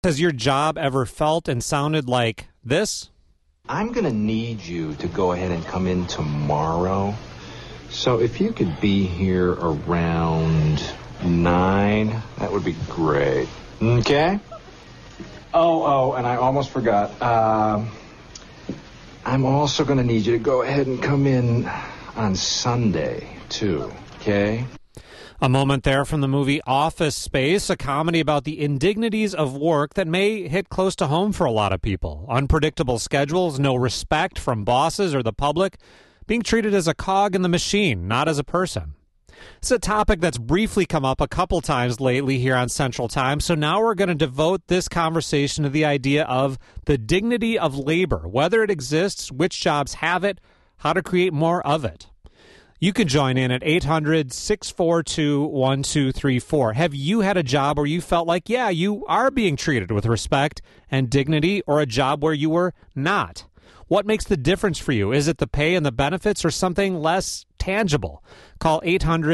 Has your job ever felt and sounded like this? I'm going to need you to go ahead and come in tomorrow. So if you could be here around 9, that would be great. Okay? Oh, and I almost forgot. I'm also going to need you to go ahead and come in on Sunday, too. Okay? A moment there from the movie Office Space, a comedy about the indignities of work that may hit close to home for a lot of people. Unpredictable schedules, no respect from bosses or the public, being treated as a cog in the machine, not as a person. It's a topic that's briefly come up a couple times lately here on Central Time, so now we're going to devote this conversation to the idea of the dignity of labor, whether it exists, which jobs have it, how to create more of it. You can join in at 800-642-1234. Have you had a job where you felt like, yeah, you are being treated with respect and dignity, or a job where you were not? What makes the difference for you? Is it the pay and the benefits or something less tangible? Call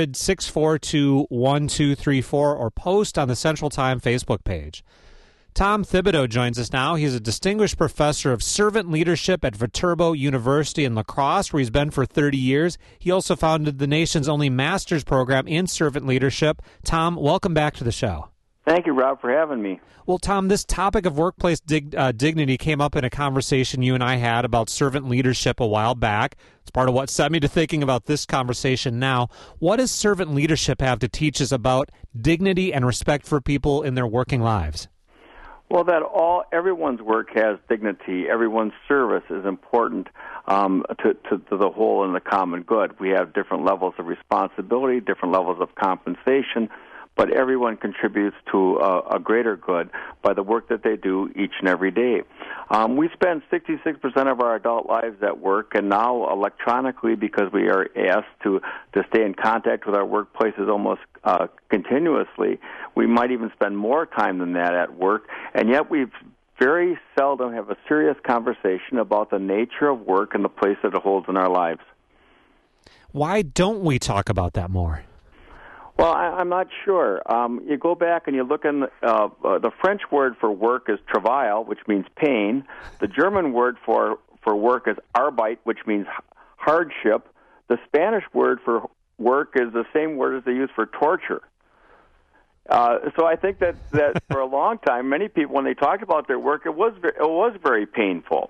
800-642-1234 or post on the Central Time Facebook page. Tom Thibodeau joins us now. He's a distinguished professor of servant leadership at Viterbo University in La Crosse, where he's been for 30 years. He also founded the nation's only master's program in servant leadership. Tom, welcome back to the show. Thank you, Rob, for having me. Well, Tom, this topic of workplace dignity came up in a conversation you and I had about servant leadership a while back. It's part of what set me to thinking about this conversation now. What does servant leadership have to teach us about dignity and respect for people in their working lives? Well, that everyone's work has dignity. Everyone's service is important to the whole and the common good. We have different levels of responsibility, different levels of compensation, but everyone contributes to a greater good by the work that they do each and every day. We spend 66% of our adult lives at work, and now electronically, because we are asked to stay in contact with our workplaces almost continuously, we might even spend more time than that at work, and yet we very seldom have a serious conversation about the nature of work and the place that it holds in our lives. Why don't we talk about that more? Well, I'm not sure. You go back and you look in the French word for work is travail, which means pain. The German word for work is Arbeit, which means hardship. The Spanish word for work is the same word as they use for torture. So I think that for a long time, many people, when they talked about their work, it was very painful.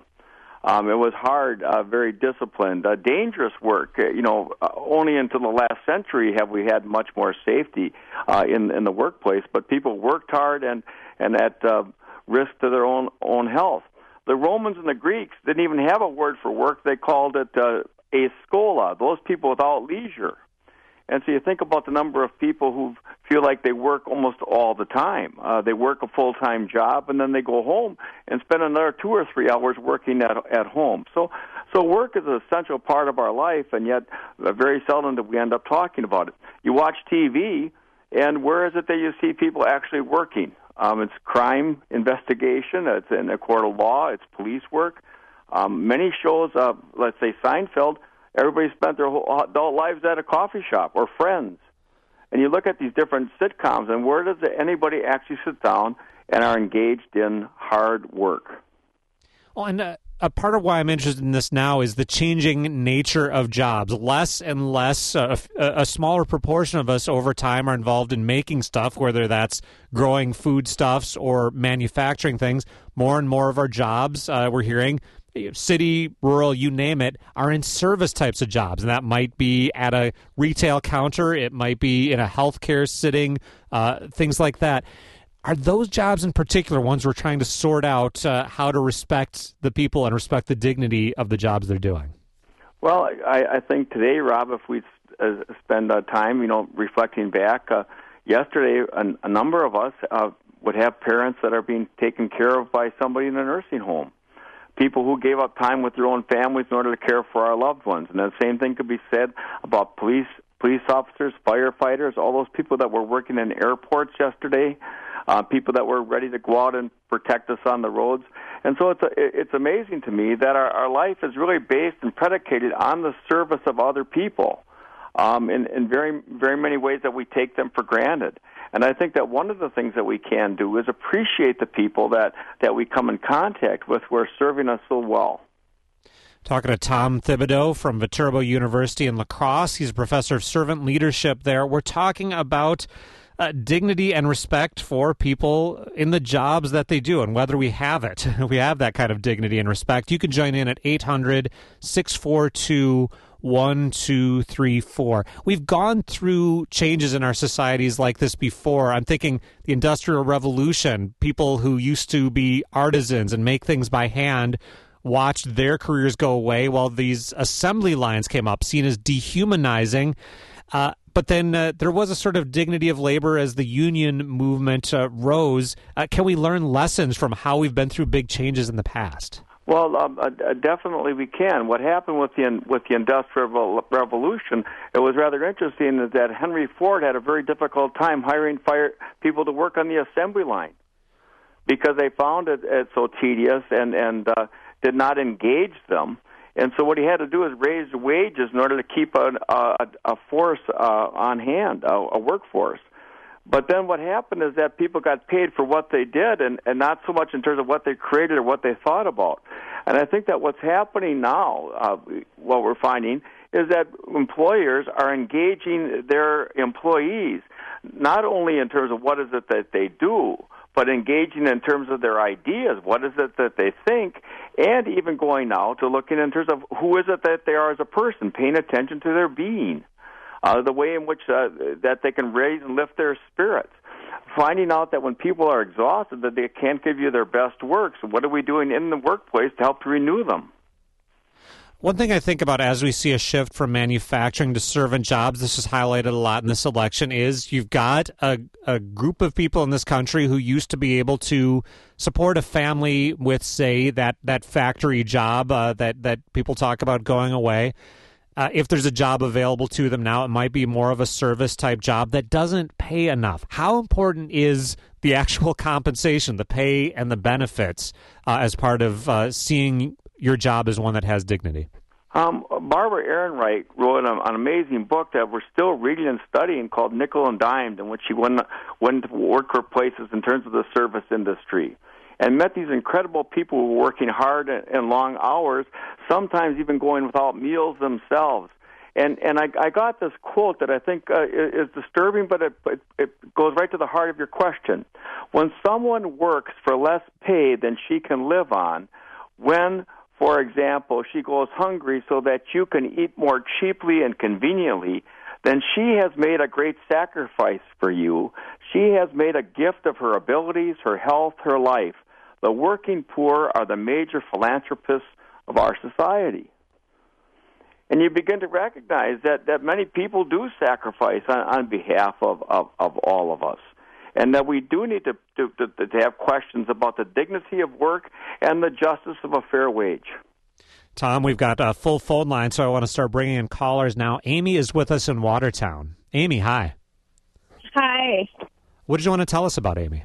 It was hard, very disciplined, dangerous work. Only until the last century have we had much more safety in the workplace. But people worked hard and at risk to their own health. The Romans and the Greeks didn't even have a word for work. They called it askola, those people without leisure. And so you think about the number of people who feel like they work almost all the time. They work a full-time job, and then they go home and spend another 2 or 3 hours working at home. So work is an essential part of our life, and yet very seldom do we end up talking about it. You watch TV, and where is it that you see people actually working? It's crime investigation. It's in a court of law. It's police work. Many shows, let's say Seinfeld, everybody spent their whole adult lives at a coffee shop or friends. And you look at these different sitcoms, and where does anybody actually sit down and are engaged in hard work? Well, and a part of why I'm interested in this now is the changing nature of jobs. Less and less, a smaller proportion of us over time are involved in making stuff, whether that's growing foodstuffs or manufacturing things. More and more of our jobs, we're hearing, city, rural, you name it, are in service types of jobs. And that might be at a retail counter. It might be in a healthcare setting, things like that. Are those jobs in particular ones we're trying to sort out how to respect the people and respect the dignity of the jobs they're doing? Well, I think today, Rob, if we spend time, reflecting back, yesterday a number of us would have parents that are being taken care of by somebody in a nursing home. People who gave up time with their own families in order to care for our loved ones. And the same thing could be said about police officers, firefighters, all those people that were working in airports yesterday, people that were ready to go out and protect us on the roads. And so it's amazing to me that our life is really based and predicated on the service of other people in very, very many ways that we take them for granted. And I think that one of the things that we can do is appreciate the people that we come in contact with who are serving us so well. Talking to Tom Thibodeau from Viterbo University in La Crosse. He's a professor of servant leadership there. We're talking about dignity and respect for people in the jobs that they do and whether we have it. We have that kind of dignity and respect. You can join in at 800-642-1234. We've gone through changes in our societies like this before. I'm thinking the Industrial Revolution, people who used to be artisans and make things by hand watched their careers go away while these assembly lines came up, seen as dehumanizing. But then there was a sort of dignity of labor as the union movement rose. Can we learn lessons from how we've been through big changes in the past? Well, definitely we can. What happened with the Industrial Revolution, it was rather interesting that Henry Ford had a very difficult time hiring people to work on the assembly line because they found it so tedious and did not engage them. And so what he had to do is raise wages in order to keep a force on hand, a workforce. But then what happened is that people got paid for what they did and not so much in terms of what they created or what they thought about. And I think that what's happening now, what we're finding, is that employers are engaging their employees, not only in terms of what is it that they do, but engaging in terms of their ideas, what is it that they think, and even going now to looking in terms of who is it that they are as a person, paying attention to their being, the way in which that they can raise and lift their spirits, finding out that when people are exhausted that they can't give you their best work, so what are we doing in the workplace to help to renew them? One thing I think about as we see a shift from manufacturing to servant jobs, this is highlighted a lot in this election, is you've got a group of people in this country who used to be able to support a family with, say, that factory job that people talk about going away. If there's a job available to them now, it might be more of a service-type job that doesn't pay enough. How important is the actual compensation, the pay and the benefits as part of seeing your job as one that has dignity? Barbara Ehrenreich wrote an amazing book that we're still reading and studying called Nickel and Dimed, in which she went to work for places in terms of the service industry and met these incredible people who were working hard and long hours, sometimes even going without meals themselves. And I got this quote that I think is disturbing, but it goes right to the heart of your question. When someone works for less pay than she can live on, when, for example, she goes hungry so that you can eat more cheaply and conveniently, then she has made a great sacrifice for you. She has made a gift of her abilities, her health, her life. The working poor are the major philanthropists of our society. And you begin to recognize that many people do sacrifice on behalf of all of us. And that we do need to have questions about the dignity of work and the justice of a fair wage. Tom, we've got a full phone line, so I want to start bringing in callers now. Amy is with us in Watertown. Amy, hi. Hi. What did you want to tell us about, Amy?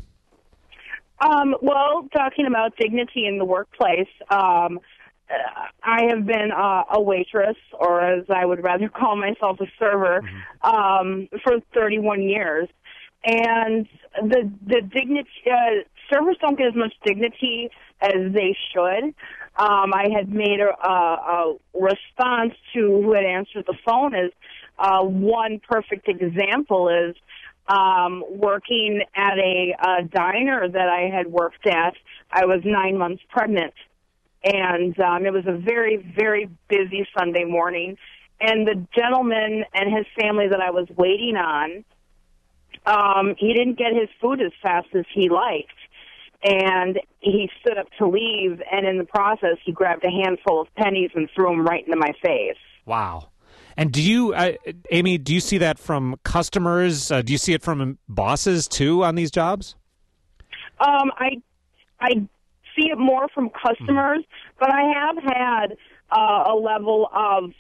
Well, talking about dignity in the workplace, I have been a waitress, or as I would rather call myself, a server, for 31 years. And the dignity, servers don't get as much dignity as they should. I had made a response to who had answered the phone as one perfect example is working at a diner that I had worked at. I was 9 months pregnant, and it was a very, very busy Sunday morning. And the gentleman and his family that I was waiting on, he didn't get his food as fast as he liked. And he stood up to leave, and in the process, he grabbed a handful of pennies and threw them right into my face. Wow. And do you, Amy, do you see that from customers? Do you see it from bosses, too, on these jobs? I see it more from customers, but I have had a level of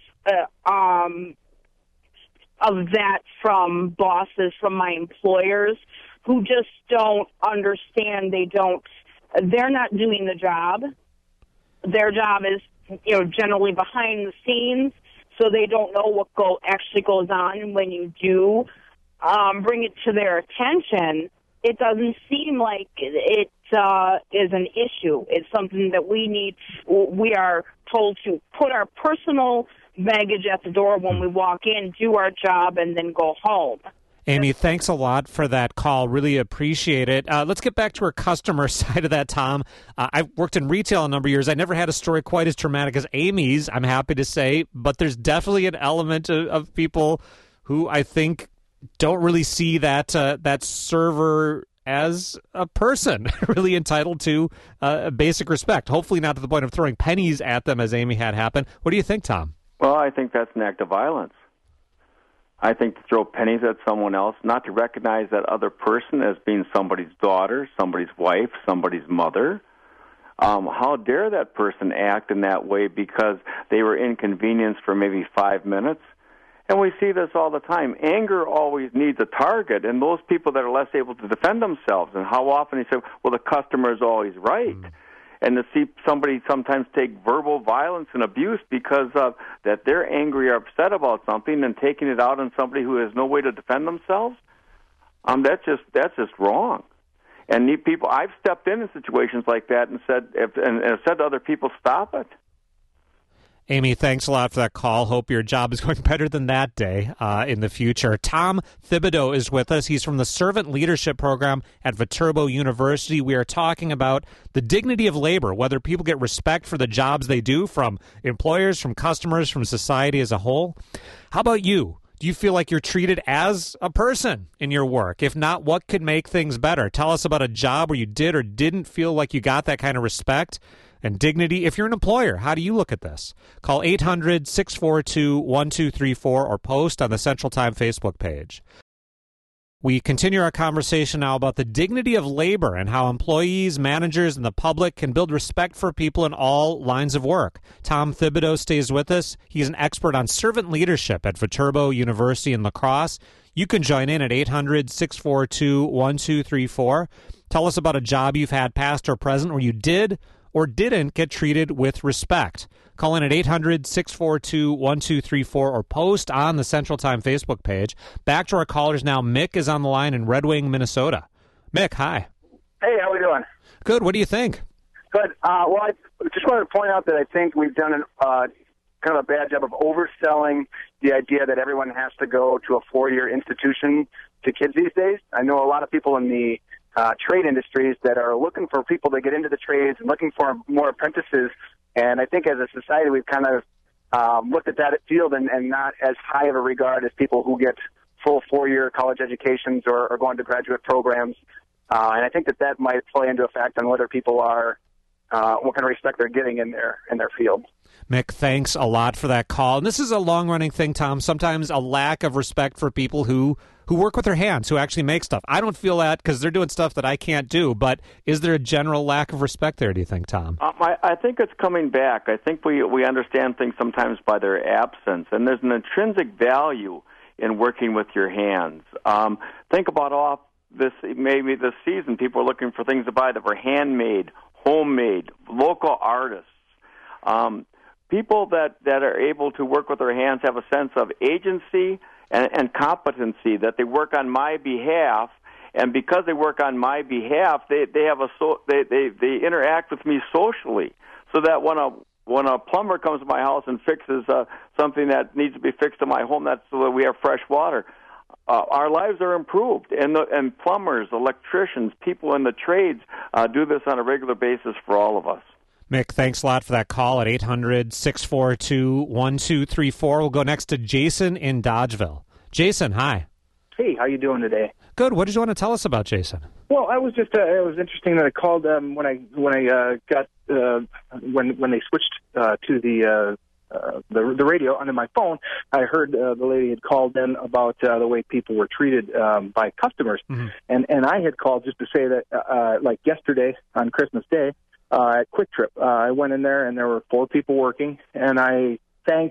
that from bosses, from my employers, who just don't understand. They're not doing the job. Their job is, generally behind the scenes, so they don't know what actually goes on when you do bring it to their attention, it doesn't seem like it is an issue. It's something that we are told to put our personal baggage at the door when we walk in, do our job, and then go home. Amy, thanks a lot for that call. Really appreciate it. Let's get back to our customer side of that, Tom. I've worked in retail a number of years. I never had a story quite as traumatic as Amy's, I'm happy to say, but there's definitely an element of people who I think don't really see that server as a person really entitled to basic respect. Hopefully not to the point of throwing pennies at them as Amy had happen. What do you think, Tom? Well, I think that's an act of violence. I think to throw pennies at someone else, not to recognize that other person as being somebody's daughter, somebody's wife, somebody's mother. How dare that person act in that way because they were inconvenienced for maybe 5 minutes? And we see this all the time. Anger always needs a target, and those people that are less able to defend themselves, and how often they say, well, the customer is always right. And to see somebody sometimes take verbal violence and abuse because of that they're angry or upset about something and taking it out on somebody who has no way to defend themselves, that's just wrong. And people, I've stepped in situations like that and said to other people, stop it. Amy, thanks a lot for that call. Hope your job is going better than that day in the future. Tom Thibodeau is with us. He's from the Servant Leadership Program at Viterbo University. We are talking about the dignity of labor, whether people get respect for the jobs they do from employers, from customers, from society as a whole. How about you? Do you feel like you're treated as a person in your work? If not, what could make things better? Tell us about a job where you did or didn't feel like you got that kind of respect and dignity. If you're an employer, how do you look at this? Call 800-642-1234 or post on the Central Time Facebook page. We continue our conversation now about the dignity of labor and how employees, managers, and the public can build respect for people in all lines of work. Tom Thibodeau stays with us. He's an expert on servant leadership at Viterbo University in La Crosse. You can join in at 800-642-1234. Tell us about a job you've had, past or present, where you did or didn't get treated with respect. Call in at 800-642-1234 or post on the Central Time Facebook page. Back to our callers now. Mick is on the line in Red Wing, Minnesota. Mick, hi. Hey, how we doing? Good. What do you think? Good. Well, I just wanted to point out that I think we've done kind of a bad job of overselling the idea that everyone has to go to a 4-year institution to kids these days. I know a lot of people in the trade industries that are looking for people to get into the trades and looking for more apprentices. And I think as a society, we've kind of looked at that field and not as high of a regard as people who get full 4-year college educations or going to graduate programs. And I think that might play into effect on whether people are, what kind of respect they're getting in their field. Mick, thanks a lot for that call. And this is a long-running thing, Tom, sometimes a lack of respect for people who work with their hands, who actually make stuff. I don't feel that because they're doing stuff that I can't do, but is there a general lack of respect there, do you think, Tom? I think it's coming back. I think we understand things sometimes by their absence, and there's an intrinsic value in working with your hands. Think about maybe this season, people are looking for things to buy that were handmade, homemade, local artists. People that are able to work with their hands have a sense of agency and competency, that they work on my behalf, and because they work on my behalf, they interact with me socially, so that when a plumber comes to my house and fixes something that needs to be fixed in my home, that's so that we have fresh water. Our lives are improved, and plumbers, electricians, people in the trades do this on a regular basis for all of us. Mick, thanks a lot for that call at 800-642-1234. We'll go next to Jason in Dodgeville. Jason, hi. Hey, how you doing today? Good. What did you want to tell us about, Jason? Well, I was just it was interesting that I called when they switched to the radio onto my phone. I heard the lady had called in about the way people were treated by customers, and I had called just to say that like yesterday on Christmas Day. At Quick Trip, I went in there and there were 4 people working, and I thanked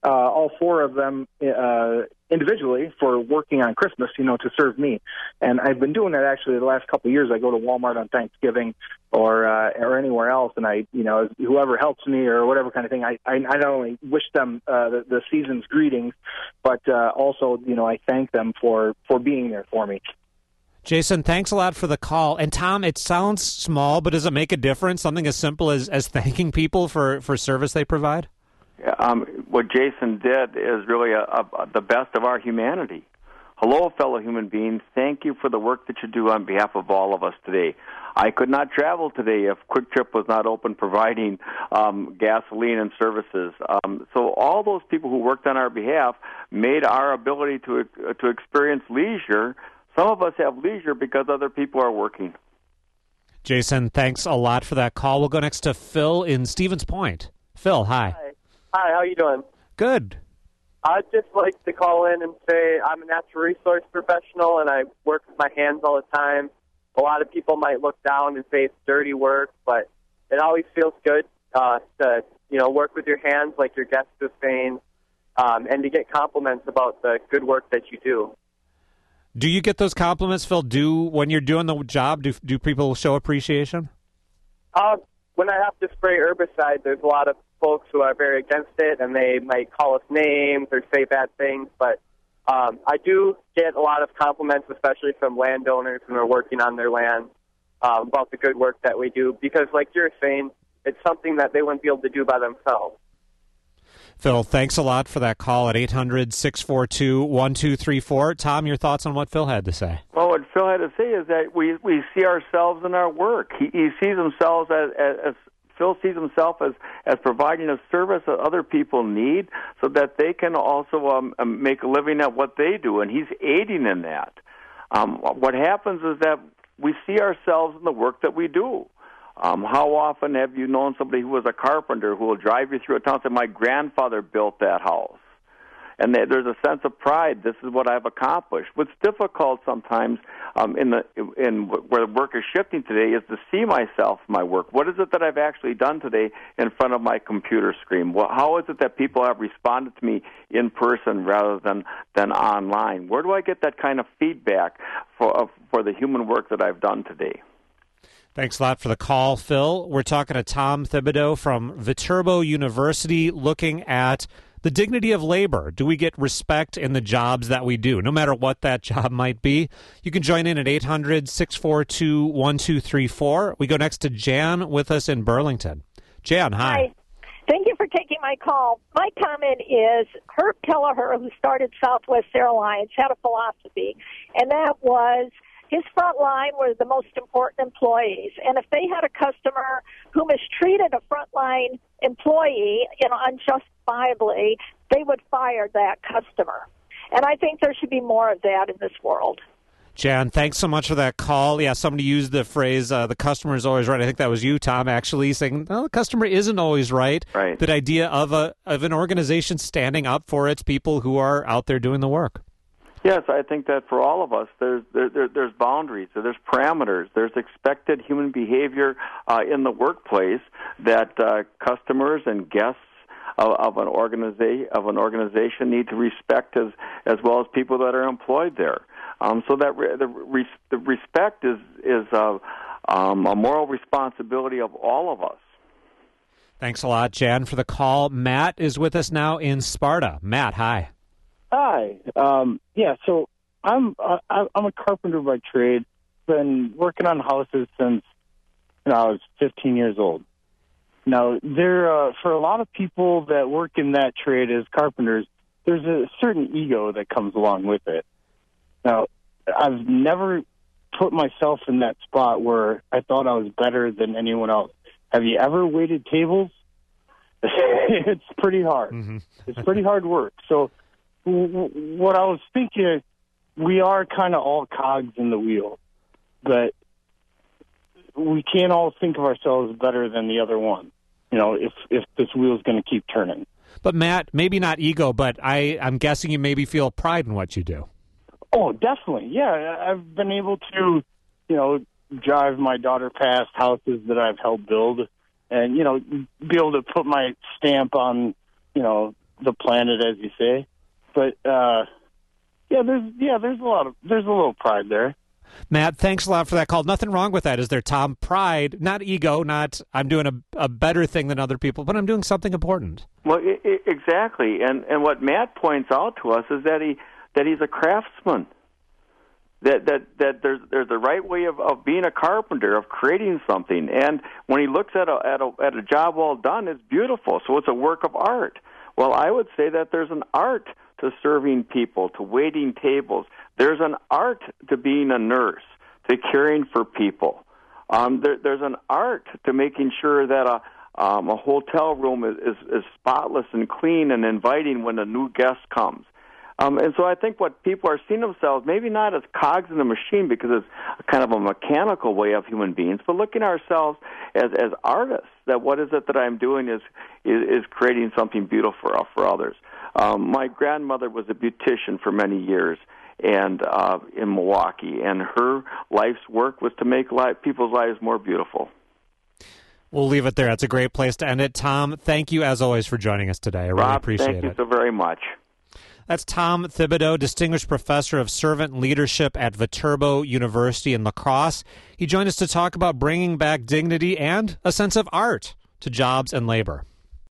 all four of them individually for working on Christmas, to serve me. And I've been doing that actually the last couple of years. I go to Walmart on Thanksgiving or anywhere else, and I, whoever helps me or whatever kind of thing, I not only wish them the season's greetings, but also, I thank them for being there for me. Jason, thanks a lot for the call. And Tom, it sounds small, but does it make a difference? Something as simple as thanking people for service they provide? What Jason did is really the best of our humanity. Hello, fellow human beings. Thank you for the work that you do on behalf of all of us today. I could not travel today if Quick Trip was not open providing gasoline and services. So all those people who worked on our behalf made our ability to experience leisure. Some of us have leisure because other people are working. Jason, thanks a lot for that call. We'll go next to Phil in Stevens Point. Phil, hi. Hi, how you doing? Good. I'd just like to call in and say I'm a natural resource professional, and I work with my hands all the time. A lot of people might look down and say it's dirty work, but it always feels good to work with your hands, like your guest was saying, and to get compliments about the good work that you do. Do you get those compliments, Phil? When you're doing the job, do people show appreciation? When I have to spray herbicide, there's a lot of folks who are very against it, and they might call us names or say bad things. But I do get a lot of compliments, especially from landowners who are working on their land, about the good work that we do. Because, like you're saying, it's something that they wouldn't be able to do by themselves. Phil, thanks a lot for that call at 800-642-1234. Tom, your thoughts on what Phil had to say? Well, what Phil had to say is that we see ourselves in our work. He sees himself as Phil sees himself as providing a service that other people need so that they can also make a living at what they do, and he's aiding in that. What happens is that we see ourselves in the work that we do. How often have you known somebody who was a carpenter who will drive you through a town and say, my grandfather built that house? And there's a sense of pride. This is what I've accomplished. What's difficult sometimes in where the work is shifting today is to see myself, my work. What is it that I've actually done today in front of my computer screen? How is it that people have responded to me in person rather than online? Where do I get that kind of feedback for the human work that I've done today? Thanks a lot for the call, Phil. We're talking to Tom Thibodeau from Viterbo University, looking at the dignity of labor. Do we get respect in the jobs that we do, no matter what that job might be? You can join in at 800-642-1234. We go next to Jan with us in Burlington. Jan, hi. Thank you for taking my call. My comment is Herb Kelleher, who started Southwest Airlines, had a philosophy, and that was his front line were the most important employees. And if they had a customer who mistreated a frontline employee, unjustifiably, they would fire that customer. And I think there should be more of that in this world. Jan, thanks so much for that call. Yeah, somebody used the phrase, the customer is always right. I think that was you, Tom, actually, saying, no, the customer isn't always right. Right. That idea of an organization standing up for its people who are out there doing the work. Yes, I think that for all of us, there's boundaries, there's parameters, there's expected human behavior in the workplace that customers and guests of an organization need to respect as well as people that are employed there. So that the respect is a moral responsibility of all of us. Thanks a lot, Jan, for the call. Matt is with us now in Sparta. Matt, hi. Hi. So I'm a carpenter by trade. Been working on houses since I was 15 years old. Now, there for a lot of people that work in that trade as carpenters, there's a certain ego that comes along with it. Now, I've never put myself in that spot where I thought I was better than anyone else. Have you ever waited tables? It's pretty hard. Mm-hmm. It's pretty hard work. So what I was thinking, we are kind of all cogs in the wheel, but we can't all think of ourselves better than the other one, if this wheel's going to keep turning. But Matt, maybe not ego, but I'm guessing you maybe feel pride in what you do. Oh, definitely. Yeah, I've been able to, drive my daughter past houses that I've helped build and, be able to put my stamp on, the planet, as you say. But there's a little pride there. Matt, thanks a lot for that call. Nothing wrong with that, is there, Tom? Pride, not ego, not I'm doing a better thing than other people, but I'm doing something important. Well, exactly. And what Matt points out to us is that he's a craftsman. That there's a right way of being a carpenter, of creating something. And when he looks at a job well done, it's beautiful. So it's a work of art. Well, I would say that there's an art to serving people, to waiting tables. There's an art to being a nurse, to caring for people. There's an art to making sure that a hotel room is spotless and clean and inviting when a new guest comes. And so I think what people are seeing themselves, maybe not as cogs in a machine because it's kind of a mechanical way of human beings, but looking at ourselves as artists, that what is it that I'm doing is creating something beautiful for others. My grandmother was a beautician for many years and in Milwaukee, and her life's work was to make people's lives more beautiful. We'll leave it there. That's a great place to end it. Tom, thank you as always for joining us today. I really appreciate it. Thank you so very much. That's Tom Thibodeau, Distinguished Professor of Servant Leadership at Viterbo University in La Crosse. He joined us to talk about bringing back dignity and a sense of art to jobs and labor.